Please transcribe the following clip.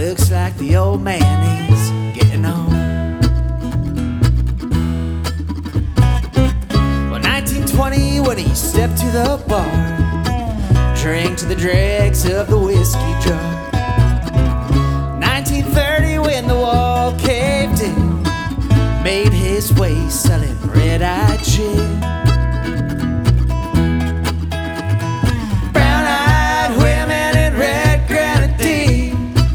looks like the old man is getting on. Well, 1920 when he stepped to the bar, drank to the dregs of the whiskey jar. 1930 when the wall caved in, made his way selling red-eyed gin.